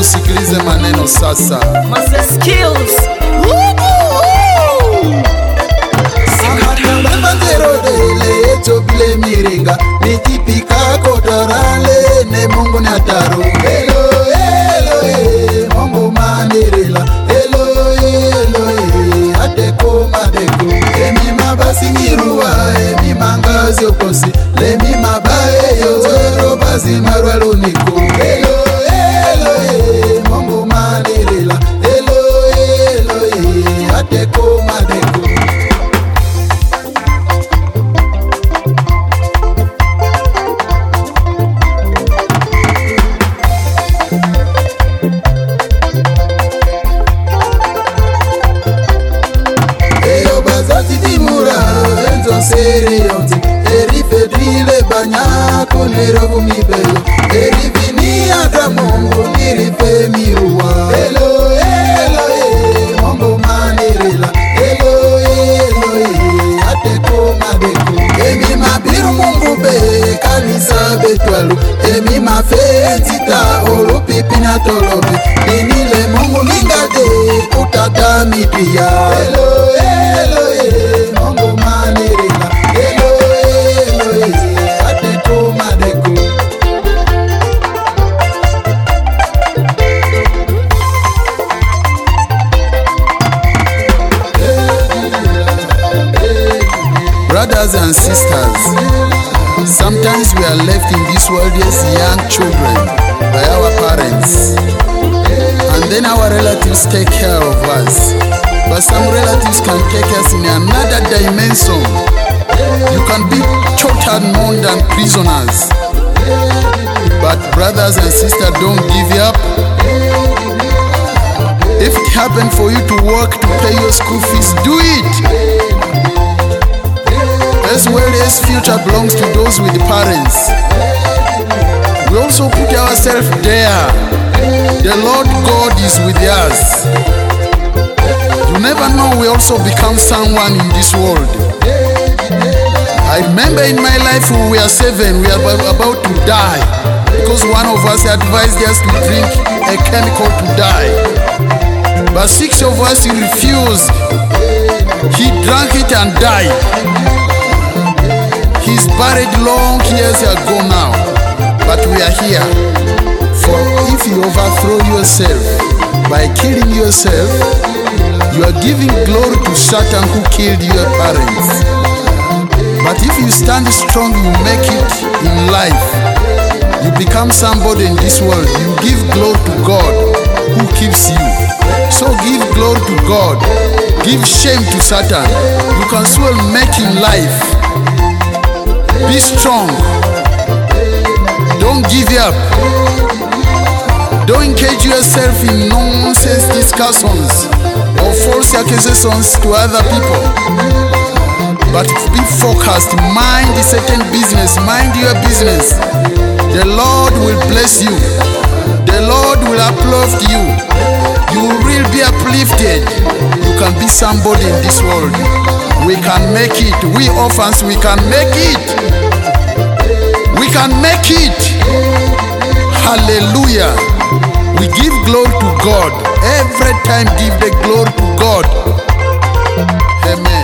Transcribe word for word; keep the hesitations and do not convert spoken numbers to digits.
usikilize maneno sasa. Master skills. Banderole tobile miringa mitipika kodorale ne Mungu ni ataru. Elo elo e Mungu manirila. Elo elo e ateko madeko. Emi mabasi mirua emi mangazi okosi. Lemi mabae yozoro basi marwalu niko. Elo elo e Mungu manirila. Elo elo e ateko madeko. Serionti, eri fedrile banyako nerovu mibelo, eri vini ata Mungu nirife miruwa. Elo elo e Mungu manirila. Elo elo e ateko madeko. Emi mabiru Mungu be kanisa betwalu. Emi mafetita olu pipina tolobe. Inile Mungu lingade kutata mipia. Elo elo e Mungu manirila. Brothers and sisters, sometimes we are left in this world as young children by our parents, and then our relatives take care of us. But some relatives can take us in another dimension. You can be tortured more than prisoners. But brothers and sisters, don't give up. If it happened for you to work to pay your school fees, do it. As well as future belongs to those with parents. We also put ourselves there. The Lord God is with us. You never know, we also become someone in this world. I remember in my life when we were seven, we were about to die because one of us advised us to drink a chemical to die. But six of us refused. He drank it and died. He's buried long years ago now, but we are here. For if you overthrow yourself by killing yourself, you are giving glory to Satan who killed your parents. But if you stand strong, you make it in life. You become somebody in this world. You give glory to God who keeps you. So give glory to God. Give shame to Satan. You can still make in life. Be strong. Don't give up. Don't engage yourself in nonsense discussions or false accusations to other people. But be focused. Mind a certain business. Mind your business. The Lord will bless you. The Lord will uplift you. You will be uplifted. You can be somebody in this world. We can make it. We orphans, we can make it. We can make it. Hallelujah. We give glory to God. Every time give the glory to God. Amen.